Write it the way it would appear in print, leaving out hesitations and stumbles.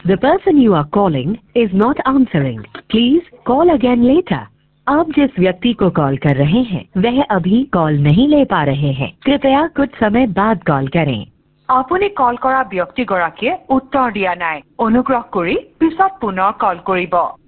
The person you are calling is not answering. Please call again later. आप जिस व्यक्ति को कॉल कर रहे हैं वह अभी कॉल नहीं ले पा रहे हैं। कृपया कुछ समय बाद कॉल करें। আপুনি কল কৰা ব্যক্তিগৰাকীয়ে উত্তৰ দিয়া নাই। অনুগ্ৰহ কৰি পিছত পুনৰ কল কৰিব।